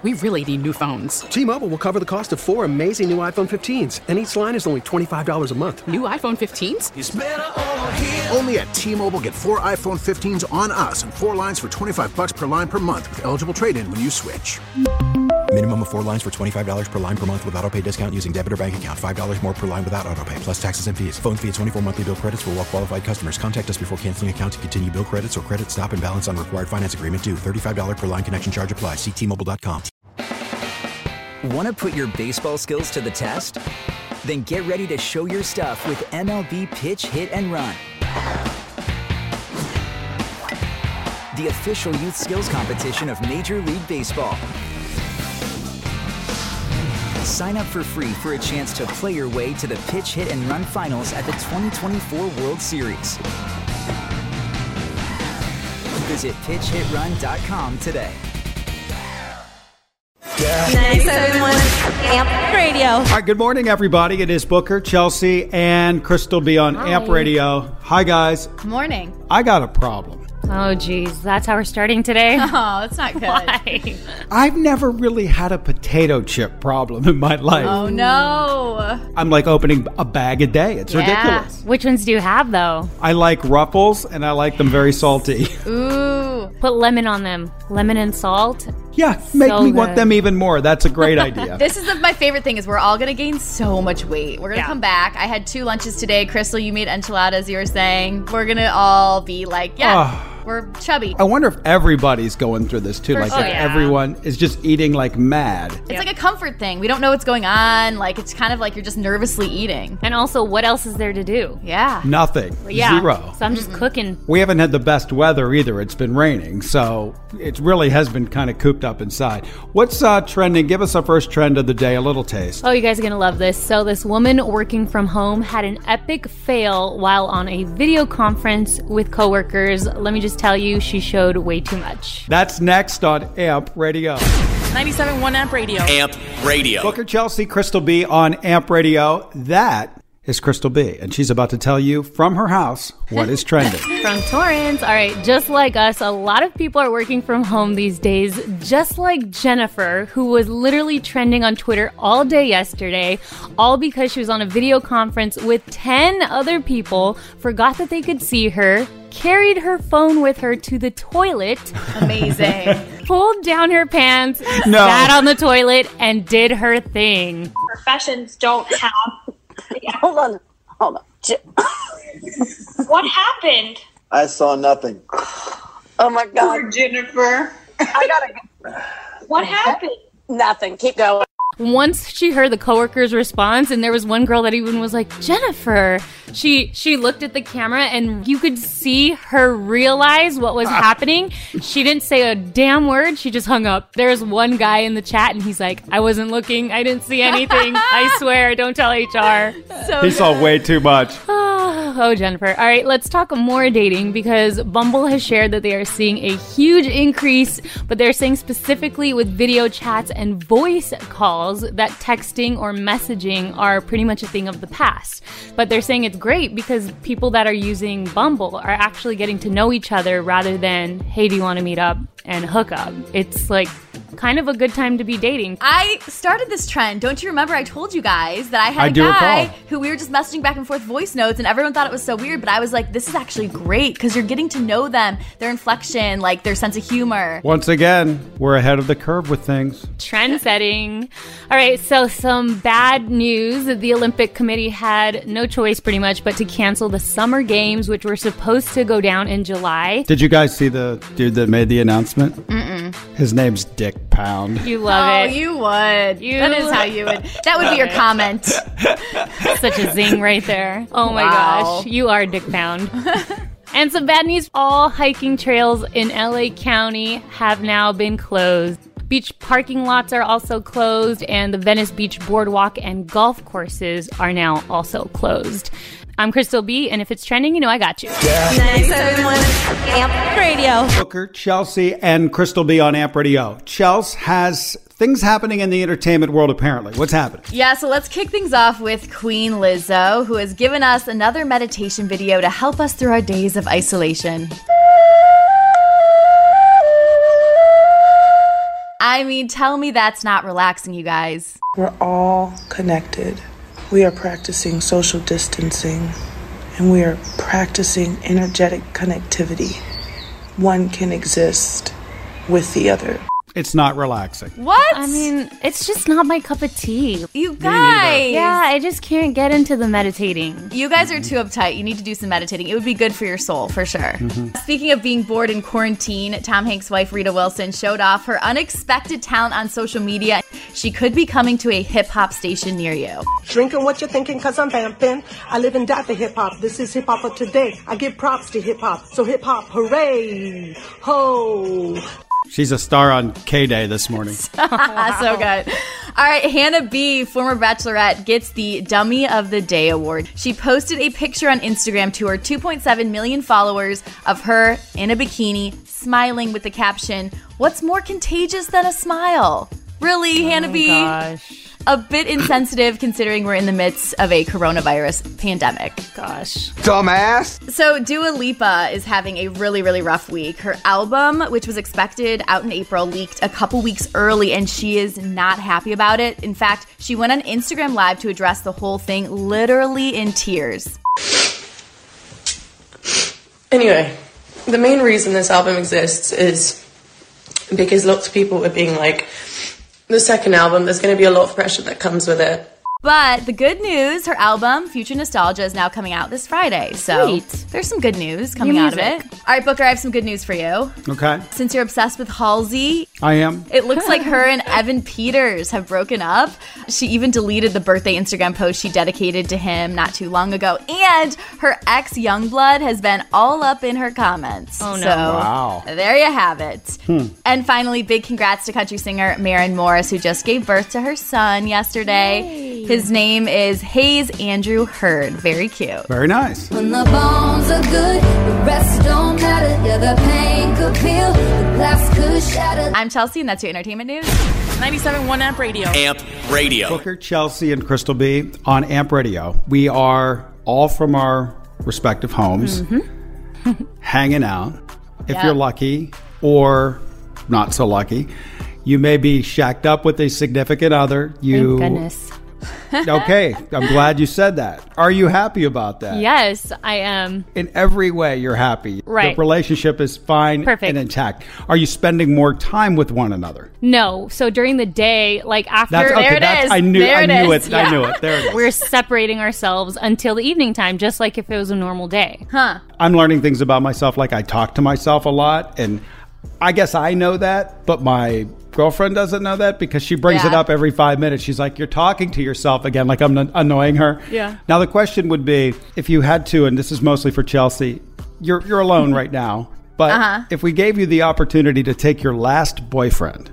We really need new phones. T-Mobile will cover the cost of 4 amazing new iPhone 15s, and each line is only $25 a month. New iPhone 15s? It's better over here. Only at T-Mobile, get 4 iPhone 15s on us and 4 lines for $25 per line per month with eligible trade-in when you switch. Minimum of 4 lines for $25 per line per month with autopay discount using debit or bank account. $5 more per line without autopay, plus taxes and fees. Phone fee at 24 monthly bill credits for well-qualified customers. Contact us before canceling account to continue bill credits or credit stop and balance on required finance agreement due. $35 per line connection charge applies. See T-Mobile.com. Want to put your baseball skills to the test? Then get ready to show your stuff with MLB Pitch, Hit, and Run. The official youth skills competition of Major League Baseball. Sign up for free for a chance to play your way to the Pitch, Hit, and Run finals at the 2024 World Series. Visit pitchhitrun.com today. 97.1 Amp Radio. All right, good morning, everybody. It is Booker, Chelsea, and Crystal B on Amp Radio. Hi, guys. Morning. I got a problem. Oh, geez. That's how we're starting today? Oh, that's not good. Why? I've never really had a potato chip problem in my life. Oh, no. I'm like opening a bag a day. It's ridiculous. Which ones do you have, though? I like Ruffles, and I like them very salty. Ooh. Put lemon on them. Lemon and salt. Yeah, make So me want good. them even more. That's a great idea. This is my favorite thing is we're all going to gain so much weight. We're going to come back. I had 2 lunches today. Crystal, you made enchiladas, you were saying. We're going to all be like, we're chubby. I wonder if everybody's going through this, too. Like, everyone is just eating like mad. It's like a comfort thing. We don't know what's going on. Like, it's kind of like you're just nervously eating. And also, what else is there to do? Yeah. Nothing. Yeah. Zero. So I'm just cooking. We haven't had the best weather either. It's been raining, so it really has been kind of cooped up inside. What's trending? Give us our first trend of the day, a little taste. Oh, you guys are going to love this. So this woman working from home had an epic fail while on a video conference with coworkers. Let me just tell you, she showed way too much. That's next on Amp Radio. 97.1 Amp Radio. Amp Radio. Booker, Chelsea, Crystal B on Amp Radio. That is Crystal B, and she's about to tell you from her house what is trending. From Torrance. All right, just like us, a lot of people are working from home these days, just like Jennifer, who was literally trending on Twitter all day yesterday, all because she was on a video conference with 10 other people, forgot that they could see her, carried her phone with her to the toilet. Amazing. Pulled down her pants, sat on the toilet, and did her thing. Professions don't have... Yeah. Hold on. What happened? I saw nothing. Oh my God. Poor Jennifer. I gotta go. What happened? Nothing. Keep going. Once she heard the coworker's response, and there was one girl that even was like, Jennifer, she looked at the camera and you could see her realize what was happening. She didn't say a damn word. She just hung up. There's one guy in the chat and he's like, I wasn't looking. I didn't see anything. I swear. Don't tell HR. He saw way too much. Oh, Jennifer. All right, let's talk more dating because Bumble has shared that they are seeing a huge increase, but they're saying specifically with video chats and voice calls that texting or messaging are pretty much a thing of the past. But they're saying it's great because people that are using Bumble are actually getting to know each other rather than, hey, do you want to meet up and hook up? It's like kind of a good time to be dating. I started this trend. Don't you remember I told you guys that I had a guy who we were just messaging back and forth voice notes and everyone thought it was so weird, but I was like, this is actually great because you're getting to know them, their inflection, like their sense of humor. Once again, we're ahead of the curve with things. Trend setting. All right, so some bad news. The Olympic Committee had no choice pretty much but to cancel the Summer Games, which were supposed to go down in July. Did you guys see the dude that made the announcement? Mm-mm. His name's Dick Pound. You love it. Oh, you would. That is how you would. That would be your comment. Such a zing right there. Oh my gosh. You are Dick Pound. And some bad news. All hiking trails in LA County have now been closed. Beach parking lots are also closed, and the Venice Beach Boardwalk and golf courses are now also closed. I'm Crystal B, and if it's trending, you know I got you. 97.1 Amp Radio. Booker, Chelsea, and Crystal B on Amp Radio. Chelsea has things happening in the entertainment world, apparently. What's happening? Yeah, so let's kick things off with Queen Lizzo, who has given us another meditation video to help us through our days of isolation. I mean, tell me that's not relaxing, you guys. We're all connected. We are practicing social distancing, and we are practicing energetic connectivity. One can exist with the other. It's not relaxing. What? I mean, it's just not my cup of tea. You guys. Yeah, I just can't get into the meditating. You guys are too uptight. You need to do some meditating. It would be good for your soul, for sure. Mm-hmm. Speaking of being bored in quarantine, Tom Hanks' wife, Rita Wilson, showed off her unexpected talent on social media. She could be coming to a hip-hop station near you. Drinking what you're thinking, cause I'm vamping. I live and die for hip-hop. This is hip-hop of today. I give props to hip-hop. So hip-hop, hooray! Ho! She's a star on K-Day this morning. So good. All right, Hannah B., former Bachelorette, gets the Dummy of the Day award. She posted a picture on Instagram to her 2.7 million followers of her in a bikini, smiling with the caption, "What's more contagious than a smile?" Really, Hannah B? Gosh. A bit insensitive considering we're in the midst of a coronavirus pandemic. Gosh. Dumbass. So Dua Lipa is having a really, really rough week. Her album, which was expected out in April, leaked a couple weeks early, and she is not happy about it. In fact, she went on Instagram Live to address the whole thing, literally in tears. Anyway, the main reason this album exists is because lots of people are being like, the second album, there's going to be a lot of pressure that comes with it. But the good news, her album, Future Nostalgia, is now coming out this Friday. So Sweet. There's some good news coming out of it. All right, Booker, I have some good news for you. Okay. Since you're obsessed with Halsey, I am. It looks like her and Evan Peters have broken up. She even deleted the birthday Instagram post she dedicated to him not too long ago. And her ex, Youngblood, has been all up in her comments. Oh, no. So, wow. There you have it. And finally, big congrats to country singer Maren Morris, who just gave birth to her son yesterday. Yay. His name is Hayes Andrew Hurd. Very cute. Very nice. When the bones are good, the rest don't matter. Yeah, the pain could peel, the glass could shatter. I'm Chelsea, and that's your entertainment news. 97.1 Amp Radio. Amp Radio. Booker, Chelsea, and Crystal B on Amp Radio. We are all from our respective homes, hanging out. If you're lucky or not so lucky, you may be shacked up with a significant other. Thank goodness. Okay, I'm glad you said that. Are you happy about that? Yes, I am. In every way, you're happy. Right. The relationship is fine and intact. Are you spending more time with one another? No. So during the day, like after... There it is. I knew it. Yeah. I knew it. There it is. We're separating ourselves until the evening time, just like if it was a normal day. Huh. I'm learning things about myself. Like I talk to myself a lot, and I guess I know that, but my girlfriend doesn't know that because she brings it up every 5 minutes. She's like, you're talking to yourself again, like I'm annoying her. Yeah. Now the question would be, if you had to, and this is mostly for Chelsea, you're alone right now, but if we gave you the opportunity to take your last boyfriend,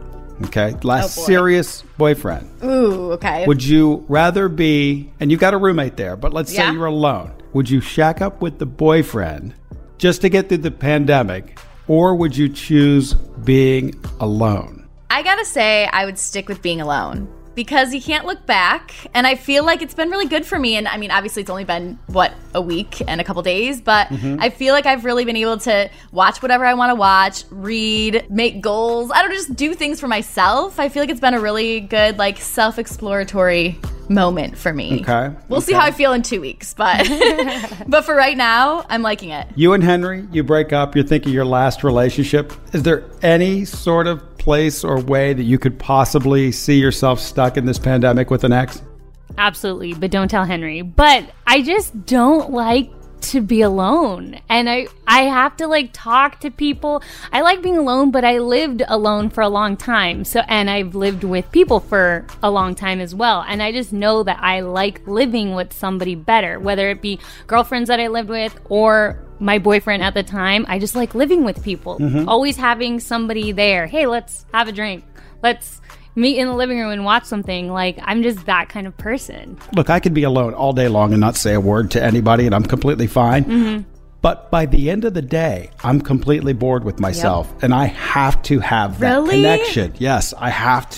serious boyfriend. Ooh, okay. Would you rather be, and you got a roommate there, but let's say you're alone. Would you shack up with the boyfriend just to get through the pandemic, or would you choose being alone? I gotta say, I would stick with being alone because you can't look back. And I feel like it's been really good for me. And I mean, obviously it's only been, a week and a couple days, but I feel like I've really been able to watch whatever I want to watch, read, make goals. I don't just do things for myself. I feel like it's been a really good, self-exploratory moment for me. Okay. We'll see how I feel in 2 weeks, but but for right now, I'm liking it. You and Henry, you break up, you're thinking your last relationship. Is there any sort of place or way that you could possibly see yourself stuck in this pandemic with an ex? Absolutely, but don't tell Henry. But I just don't like to be alone, and I have to talk to people. I like being alone, but I lived alone for a long time, and I've lived with people for a long time as well, and I just know that I like living with somebody better, whether it be girlfriends that I lived with or my boyfriend at the time. I just like living with people, always having somebody there. Hey, let's have a drink, let's meet in the living room and watch something. I'm just that kind of person. Look, I could be alone all day long and not say a word to anybody, and I'm completely fine. But by the end of the day, I'm completely bored with myself, and I have to have that connection. Yes, I have to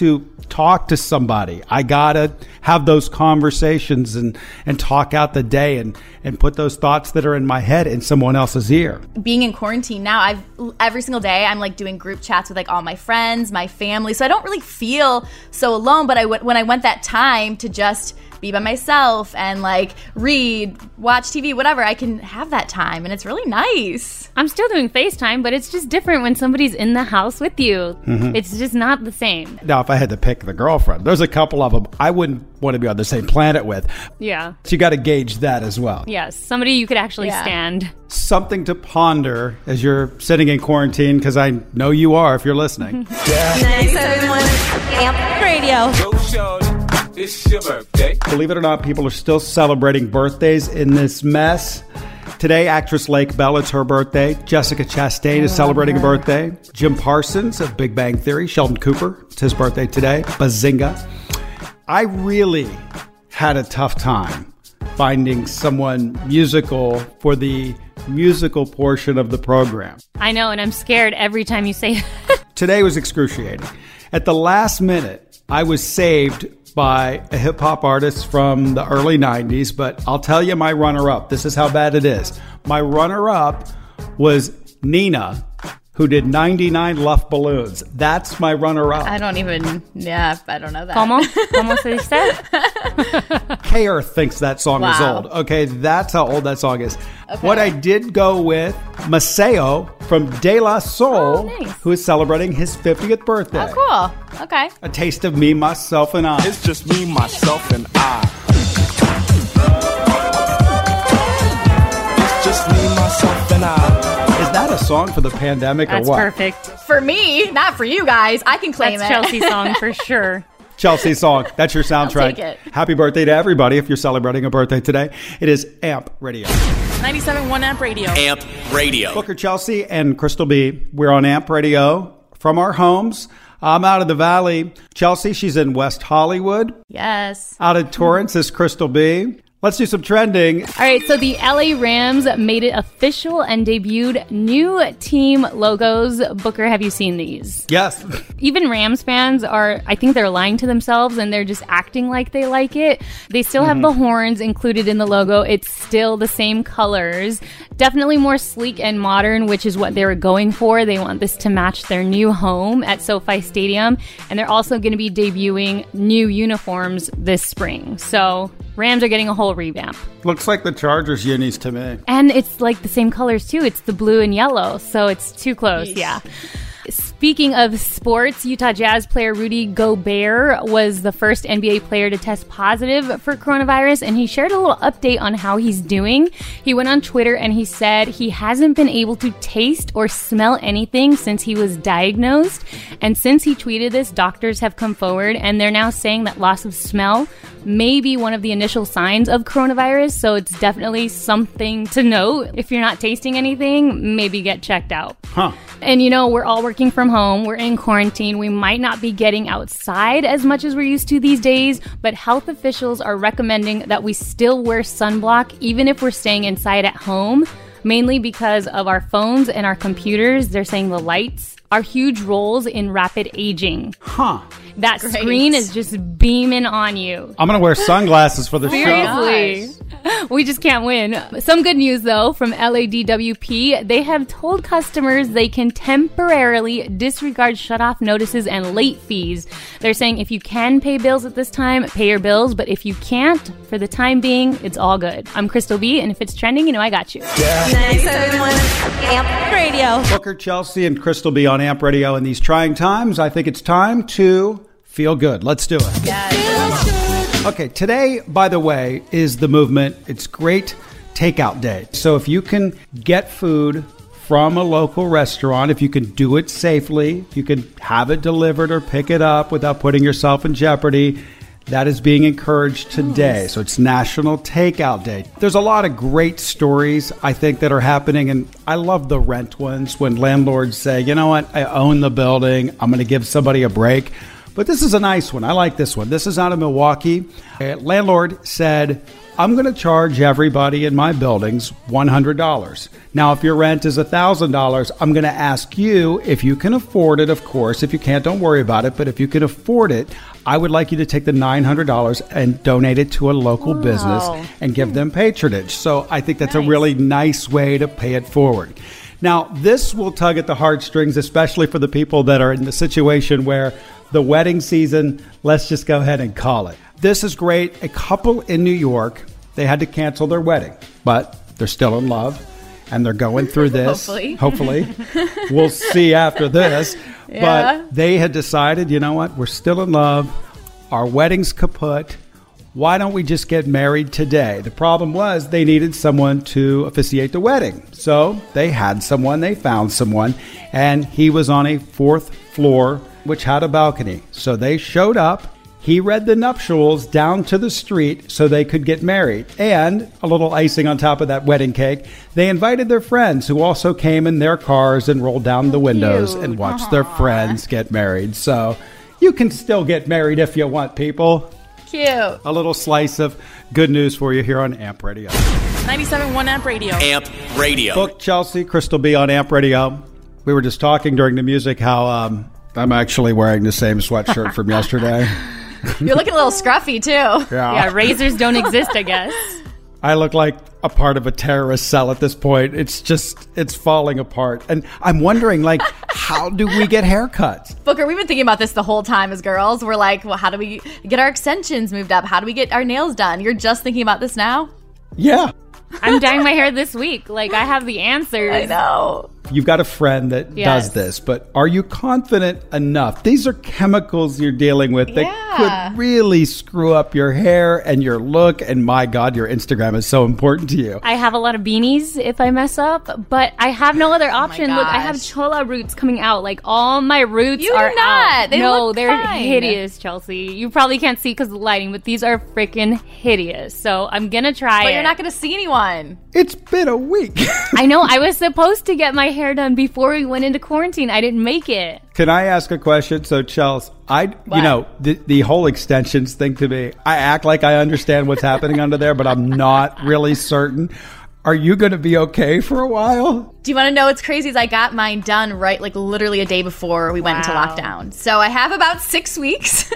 talk to somebody. I got to have those conversations and talk out the day and put those thoughts that are in my head in someone else's ear. Being in quarantine now, every single day I'm like doing group chats with like all my friends, my family. So I don't really feel so alone. But when I went that time to just be by myself and like read, watch TV, whatever, I can have that time, and it's really nice. I'm still doing FaceTime, but it's just different when somebody's in the house with you. Mm-hmm. It's just not the same. Now, if I had to pick the girlfriend, there's a couple of them I wouldn't want to be on the same planet with. Yeah. So you got to gauge that as well. Yes, somebody you could actually stand. Something to ponder as you're sitting in quarantine, because I know you are if you're listening. 97.1 Amp Radio. It's your birthday. Believe it or not, people are still celebrating birthdays in this mess. Today, actress Lake Bell, it's her birthday. Jessica Chastain is celebrating a birthday. Jim Parsons of Big Bang Theory. Sheldon Cooper, it's his birthday today. Bazinga. I really had a tough time finding someone musical for the musical portion of the program. I know, and I'm scared every time you say it. Today was excruciating. At the last minute, I was saved by a hip-hop artist from the early 90s, but I'll tell you my runner-up. This is how bad it is. My runner-up was Nina, who did 99 Luft Balloons. That's my runner-up. I don't know that. ¿Cómo se dice? K-Earth thinks that song is old. Okay, that's how old that song is. Okay. What I did go with, Maceo from De La Soul, who is celebrating his 50th birthday. Oh, cool. Okay. A taste of me, myself, and I. It's just me, myself, and I. It's just me, myself, and I. Is that a song for the pandemic or what? That's perfect. For me, not for you guys. I can claim That's Chelsea's song for sure. Chelsea's song. That's your soundtrack. I'll take it. Happy birthday to everybody if you're celebrating a birthday today. It is Amp Radio. 97.1 Amp Radio. Amp Radio. Booker, Chelsea, and Crystal B. We're on Amp Radio from our homes. I'm out of the Valley. Chelsea, she's in West Hollywood. Yes. Out of Torrance is Crystal B. Let's do some trending. All right, so the LA Rams made it official and debuted new team logos. Booker, have you seen these? Yes. Even Rams fans I think they're lying to themselves and they're just acting like they like it. They still have the horns included in the logo. It's still the same colors. Definitely more sleek and modern, which is what they were going for. They want this to match their new home at SoFi Stadium. And they're also going to be debuting new uniforms this spring. So Rams are getting a whole revamp. Looks like the Chargers unis to me. And it's like the same colors too. It's the blue and yellow. So it's too close. Yeesh. Yeah. Speaking of sports, Utah Jazz player Rudy Gobert was the first NBA player to test positive for coronavirus, and he shared a little update on how he's doing. He went on Twitter and he said he hasn't been able to taste or smell anything since he was diagnosed. And since he tweeted this, doctors have come forward and they're now saying that loss of smell may be one of the initial signs of coronavirus. So it's definitely something to note. If you're not tasting anything, maybe get checked out. Huh. And we're all working from home. We're in quarantine. We might not be getting outside as much as we're used to these days, but health officials are recommending that we still wear sunblock even if we're staying inside at home, mainly because of our phones and our computers. They're saying the lights are huge roles in rapid aging. Huh. That screen is just beaming on you. I'm going to wear sunglasses for the show. Seriously. We just can't win. Some good news, though, from LADWP. They have told customers they can temporarily disregard shutoff notices and late fees. They're saying if you can pay bills at this time, pay your bills. But if you can't, for the time being, it's all good. I'm Crystal B, and if it's trending, I got you. 97.1 Amp Radio. Booker, Chelsea, and Crystal B on Amp Radio. In these trying times, I think it's time to feel good. Let's do it. Yes. Okay, today, by the way, is the movement. It's Great Takeout Day. So if you can get food from a local restaurant, if you can do it safely, if you can have it delivered or pick it up without putting yourself in jeopardy, that is being encouraged today. So it's National Takeout Day. There's a lot of great stories, I think, that are happening. And I love the rent ones when landlords say, you know what, I own the building. I'm going to give somebody a break. But this is a nice one. I like this one. This is out of Milwaukee. A landlord said, I'm going to charge everybody in my buildings $100. Now, if your rent is $1,000, I'm going to ask you if you can afford it, of course. If you can't, don't worry about it. But if you can afford it, I would like you to take the $900 and donate it to a local business and give them patronage. So I think that's a really nice way to pay it forward. Now, this will tug at the heartstrings, especially for the people that are in the situation where the wedding season, let's just go ahead and call it. This is great. A couple in New York, they had to cancel their wedding, but they're still in love and they're going through this. Hopefully. We'll see after this. Yeah. But they had decided, you know what? We're still in love. Our wedding's kaput. Why don't we just get married today? The problem was they needed someone to officiate the wedding. So they had someone, they found someone, and he was on a 4th floor, which had a balcony. So they showed up. He read the nuptials down to the street so they could get married. And a little icing on top of that wedding cake, they invited their friends who also came in their cars and rolled down the windows and watched their friends get married. So you can still get married if you want, people. Cute. A little slice of good news for you here on AMP Radio. 97.1 AMP Radio. AMP Radio. Book Chelsea, Crystal B on AMP Radio. We were just talking during the music how I'm actually wearing the same sweatshirt from yesterday. You're looking a little scruffy, too. Yeah, razors don't exist, I guess. I look like a part of a terrorist cell at this point. It's falling apart. And I'm wondering, like, how do we get haircuts? Booker, we've been thinking about this the whole time as girls. We're like, well, how do we get our extensions moved up? How do we get our nails done? You're just thinking about this now? Yeah. I'm dyeing my hair this week. Like, I have the answers. I know. You've got a friend that does this, but are you confident enough? These are chemicals you're dealing with that could really screw up your hair and your look. And my God, your Instagram is so important to you. I have a lot of beanies if I mess up, but I have no other option. Look, I have chola roots coming out. Like, all my roots are out. They're hideous, Chelsea. You probably can't see because of the lighting, but these are freaking hideous. So I'm going to try But you're not going to see anyone. It's been a week. I know. I was supposed to get my hair done before we went into quarantine. I didn't make it. Can I ask a question? So, Chels, the whole extensions thing to me, I act like I understand what's happening under there, but I'm not really certain. Are you going to be okay for a while? Do you want to know what's crazy is I got mine done right, like literally a day before we went into lockdown. So I have about 6 weeks.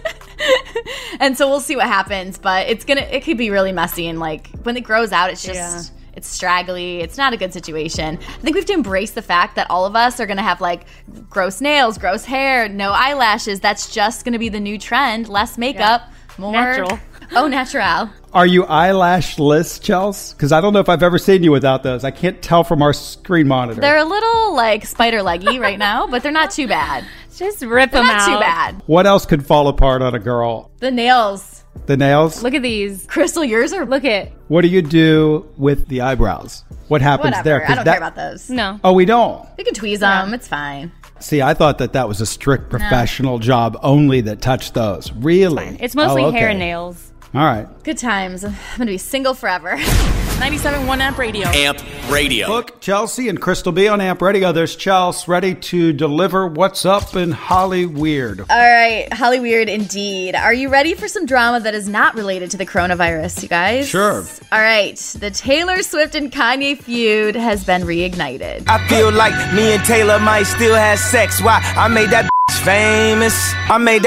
And so we'll see what happens, but it could be really messy. And like when it grows out, it's just... It's straggly. It's not a good situation. I think we have to embrace the fact that all of us are going to have like gross nails, gross hair, no eyelashes. That's just going to be the new trend. Less makeup, more natural. Oh, natural. Are you eyelashless, Chels? Because I don't know if I've ever seen you without those. I can't tell from our screen monitor. They're a little like spider leggy right now, but they're not too bad. Just rip them out. Not too bad. What else could fall apart on a girl? The nails. The nails? Look at these. Crystal, yours are... Look at... What do you do with the eyebrows? What happens there? I don't care about those. No. Oh, we don't? We can tweeze them. It's fine. See, I thought that was a strict professional job only that touched those. Really? It's mostly hair and nails. All right. Good times. I'm going to be single forever. 97.1 AMP Radio. AMP Radio. Book Chelsea and Crystal B on AMP Radio. There's Chelsea ready to deliver what's up in Hollyweird. All right. Hollyweird indeed. Are you ready for some drama that is not related to the coronavirus, you guys? Sure. All right. The Taylor Swift and Kanye feud has been reignited. I feel like me and Taylor might still have sex. Why? I made that famous.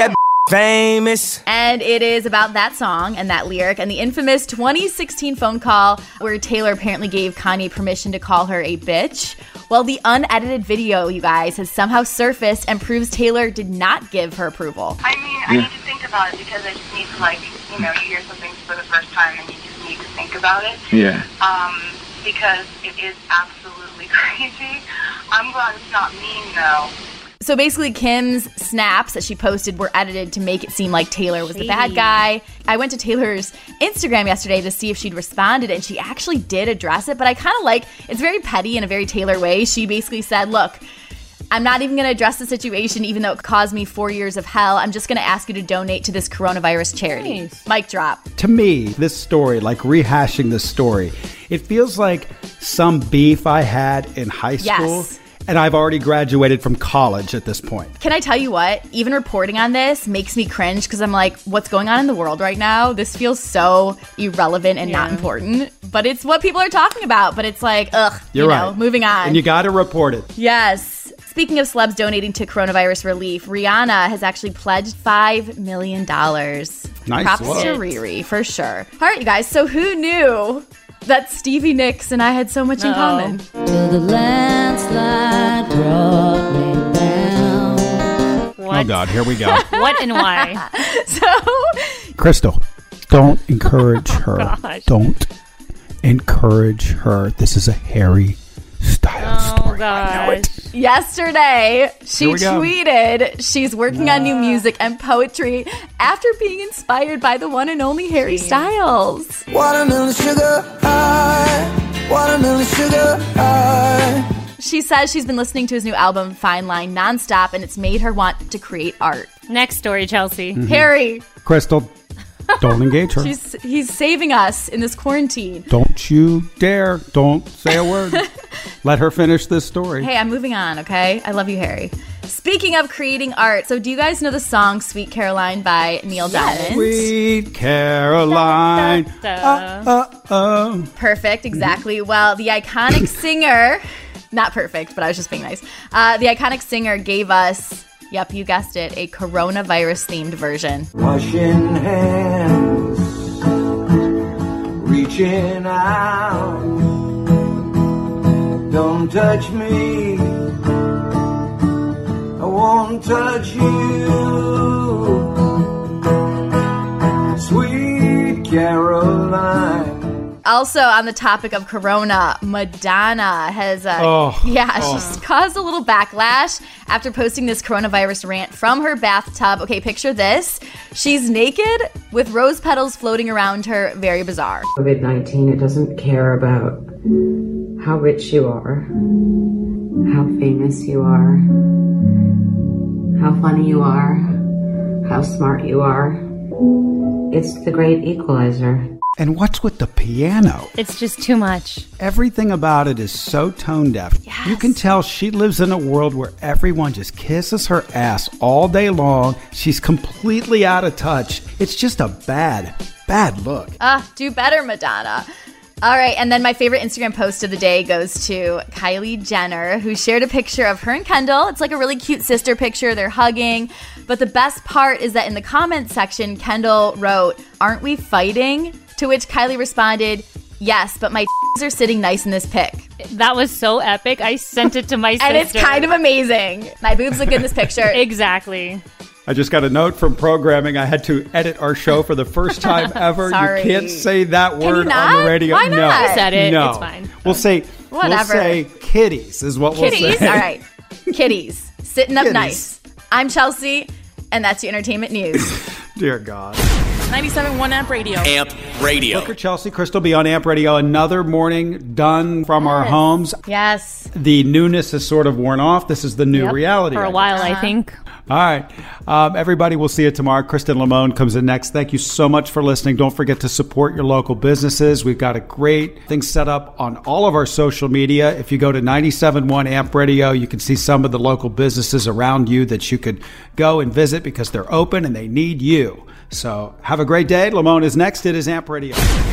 Famous. And it is about that song and that lyric and the infamous 2016 phone call where Taylor apparently gave Kanye permission to call her a bitch. Well, the unedited video, you guys, has somehow surfaced and proves Taylor did not give her approval. I mean, I need to think about it because I just need to, you hear something for the first time and you just need to think about it. Yeah. Because it is absolutely crazy. I'm glad it's not mean, though. So basically, Kim's snaps that she posted were edited to make it seem like Taylor was the bad guy. I went to Taylor's Instagram yesterday to see if she'd responded, and she actually did address it, but I kind of it's very petty in a very Taylor way. She basically said, look, I'm not even going to address the situation, even though it caused me 4 years of hell. I'm just going to ask you to donate to this coronavirus charity. Nice. Mic drop. To me, this story, like rehashing this story, it feels like some beef I had in high school. Yes. And I've already graduated from college at this point. Can I tell you what? Even reporting on this makes me cringe because I'm like, what's going on in the world right now? This feels so irrelevant and not important. But it's what people are talking about. But it's like, ugh, You're right. Moving on. And you got to report it. Yes. Speaking of celebs donating to coronavirus relief, Rihanna has actually pledged $5 million. Nice. Props to Riri, for sure. All right, you guys. So who knew that Stevie Nicks and I had so much in common? Till the landslide brought me down. What? Oh, God. Here we go. What and why? Crystal, don't encourage her. Gosh. Don't encourage her. This is a Harry Styles story. I know it. Yesterday, she Here we go. tweeted she's working on new music and poetry after being inspired by the one and only Harry Styles. Watermelon sugar high, watermelon sugar high. She says she's been listening to his new album, Fine Line, nonstop, and it's made her want to create art. Next story, Chelsea. Harry. Crystal, don't engage her. He's saving us in this quarantine. Don't you dare. Don't say a word. Let her finish this story. Hey, I'm moving on, okay? I love you, Harry. Speaking of creating art, so do you guys know the song Sweet Caroline by Neil Diamond? Sweet Caroline. Perfect, exactly. Well, the iconic singer, not perfect, but I was just being nice. The iconic singer gave us, yep, you guessed it, a coronavirus-themed version. Washing hands, reaching out. Don't touch me, I won't touch you. Sweet Caroline. Also, on the topic of corona, Madonna has, she's caused a little backlash after posting this coronavirus rant from her bathtub. Okay, picture this. She's naked with rose petals floating around her. Very bizarre. COVID-19, it doesn't care about how rich you are, how famous you are, how funny you are, how smart you are. It's the great equalizer. And what's with the piano? It's just too much. Everything about it is so tone deaf. Yes. You can tell she lives in a world where everyone just kisses her ass all day long. She's completely out of touch. It's just a bad look. Do better, Madonna. All right, and then my favorite Instagram post of the day goes to Kylie Jenner, who shared a picture of her and Kendall. It's like a really cute sister picture. They're hugging. But the best part is that in the comments section, Kendall wrote, "Aren't we fighting?" To which Kylie responded, "Yes, but my are sitting nice in this pic." That was so epic. I sent it to my sister. And it's kind of amazing. My boobs look good in this picture. Exactly. I just got a note from programming. I had to edit our show for the first time ever. Sorry. You can't say that word on the radio. Why not? No. I said it. No. It's fine. We'll say Whatever. kitties is what we'll say. Kitties? All right. Kitties. Sitting up Kitties. nice. I'm Chelsea, and that's your entertainment news. Dear God. 97.1 Amp Radio. Amp Radio. Booker, Chelsea, Crystal B on Amp Radio. Another morning done from our homes. Yes. The newness has sort of worn off. This is the new reality. For a while, I think. All right. Everybody, we'll see you tomorrow. Kristen Lamone comes in next. Thank you so much for listening. Don't forget to support your local businesses. We've got a great thing set up on all of our social media. If you go to 97.1 Amp Radio, you can see some of the local businesses around you that you could go and visit because they're open and they need you. So have a great day. Lamone is next. It is Amp Radio.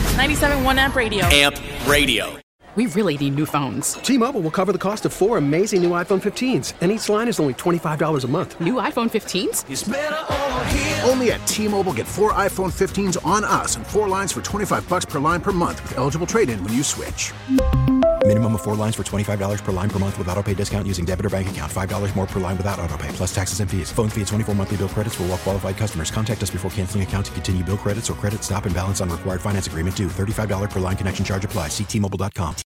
97.1 Amp Radio. Amp Radio. We really need new phones. T-Mobile will cover the cost of 4 amazing new iPhone 15s, and each line is only $25 a month. New iPhone 15s? It's better over here. Only at T-Mobile, get 4 iPhone 15s on us and 4 lines for $25 per line per month with eligible trade-in when you switch. Minimum of 4 lines for $25 per line per month with autopay discount using debit or bank account. $5 more per line without autopay, plus taxes and fees. Phone fee at 24 monthly bill credits for well-qualified customers. Contact us before canceling account to continue bill credits or credit stop and balance on required finance agreement due. $35 per line connection charge applies. See T-Mobile.com.